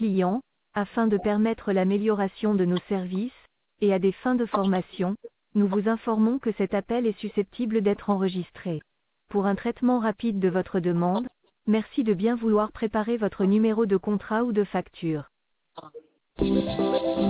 clients, afin de permettre l'amélioration de nos services, et à des fins de formation, nous vous informons que cet appel est susceptible d'être enregistré. Pour un traitement rapide de votre demande, merci de bien vouloir préparer votre numéro de contrat ou de facture.